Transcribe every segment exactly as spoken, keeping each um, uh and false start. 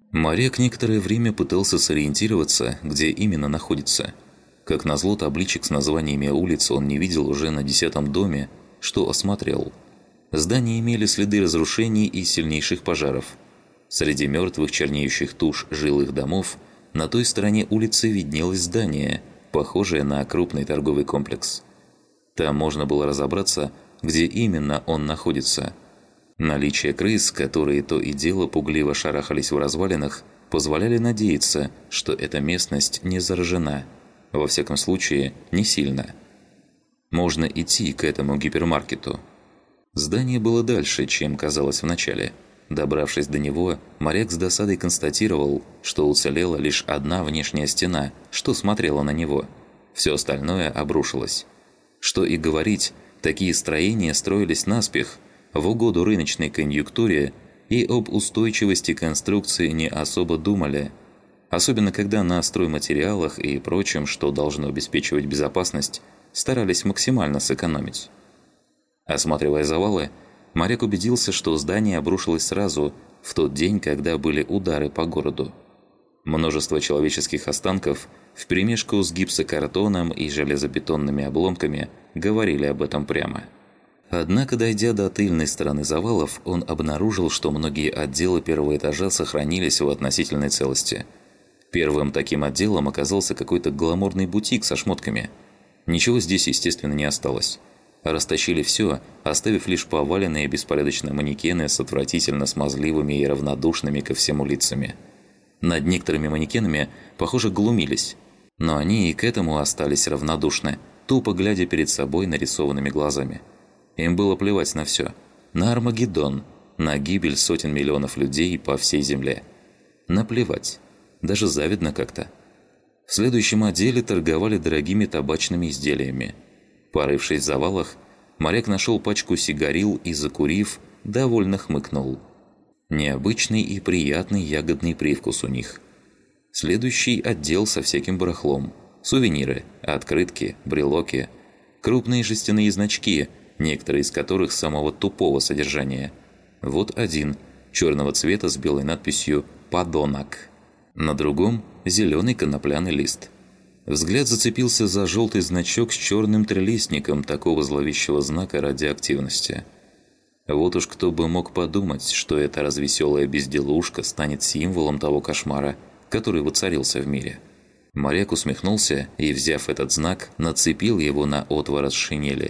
Моряк некоторое время пытался сориентироваться, где именно находится. Как назло, табличек с названиями улиц он не видел уже на десятом доме, что осмотрел. Здания имели следы разрушений и сильнейших пожаров. Среди мертвых чернеющих туш жилых домов на той стороне улицы виднелось здание, похожее на крупный торговый комплекс. Там можно было разобраться, где именно он находится. Наличие крыс, которые то и дело пугливо шарахались в развалинах, позволяли надеяться, что эта местность не заражена. Во всяком случае, не сильно. Можно идти к этому гипермаркету. Здание было дальше, чем казалось вначале. Добравшись до него, моряк с досадой констатировал, что уцелела лишь одна внешняя стена, что смотрела на него. Все остальное обрушилось. Что и говорить, такие строения строились наспех, в угоду рыночной конъюнктуре, и об устойчивости конструкции не особо думали. Особенно когда на стройматериалах и прочем, что должно обеспечивать безопасность, старались максимально сэкономить. Осматривая завалы, моряк убедился, что здание обрушилось сразу, в тот день, когда были удары по городу. Множество человеческих останков вперемешку с гипсокартоном и железобетонными обломками говорили об этом прямо. Однако, дойдя до тыльной стороны завалов, он обнаружил, что многие отделы первого этажа сохранились в относительной целости. Первым таким отделом оказался какой-то гламурный бутик со шмотками. Ничего здесь, естественно, не осталось. Растащили все, оставив лишь поваленные беспорядочно манекены с отвратительно смазливыми и равнодушными ко всему лицами. Над некоторыми манекенами, похоже, глумились. Но они и к этому остались равнодушны, тупо глядя перед собой нарисованными глазами. Им было плевать на все. На Армагеддон, на гибель сотен миллионов людей по всей земле. Наплевать. Даже завидно как-то. В следующем отделе торговали дорогими табачными изделиями. Порывшись в завалах, моряк нашел пачку сигарил и, закурив, довольно хмыкнул. Необычный и приятный ягодный привкус у них. Следующий отдел со всяким барахлом. Сувениры, открытки, брелоки, крупные жестяные значки, некоторые из которых самого тупого содержания. Вот один, черного цвета с белой надписью «Подонок». На другом – зеленый конопляный лист. Взгляд зацепился за желтый значок с черным трелистником такого зловещего знака радиоактивности. Вот уж кто бы мог подумать, что эта развеселая безделушка станет символом того кошмара, который воцарился в мире. Моряк усмехнулся и, взяв этот знак, нацепил его на отворот шинели.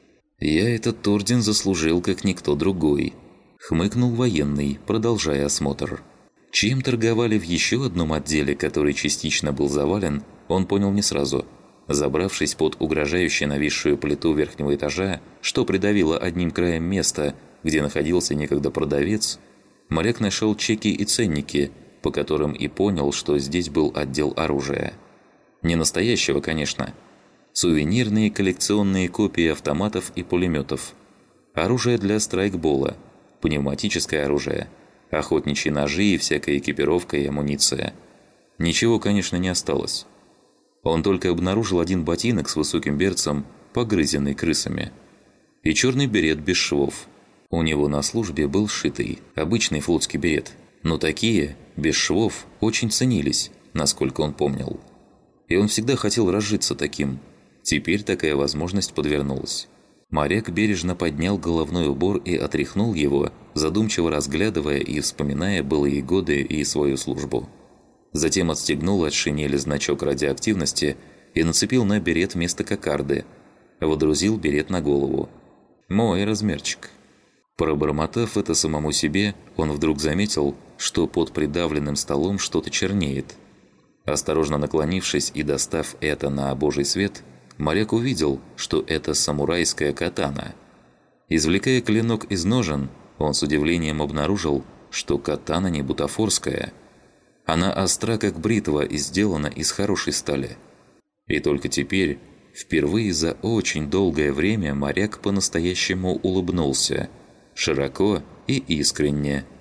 «Я этот орден заслужил, как никто другой», — хмыкнул военный, продолжая осмотр. Чем торговали в еще одном отделе, который частично был завален, он понял не сразу. Забравшись под угрожающе нависшую плиту верхнего этажа, что придавило одним краем место, где находился некогда продавец, моряк нашел чеки и ценники, по которым и понял, что здесь был отдел оружия. Не настоящего, конечно. Сувенирные коллекционные копии автоматов и пулеметов. Оружие для страйкбола, пневматическое оружие, охотничьи ножи и всякая экипировка и амуниция. Ничего, конечно, не осталось. Он только обнаружил один ботинок с высоким берцем, погрызенный крысами. И черный берет без швов. У него на службе был сшитый, обычный флотский берет. Но такие, без швов, очень ценились, насколько он помнил. И он всегда хотел разжиться таким. Теперь такая возможность подвернулась. Моряк бережно поднял головной убор и отряхнул его, задумчиво разглядывая и вспоминая былые годы и свою службу. Затем отстегнул от шинели значок радиоактивности и нацепил на берет вместо кокарды. Водрузил берет на голову. Мой размерчик. Пробормотав это самому себе, он вдруг заметил, что под придавленным столом что-то чернеет. Осторожно наклонившись и достав это на божий свет, моряк увидел, что это самурайская катана. Извлекая клинок из ножен, он с удивлением обнаружил, что катана не бутафорская. Она остра, как бритва, и сделана из хорошей стали. И только теперь, впервые за очень долгое время, моряк по-настоящему улыбнулся. Широко и искренне.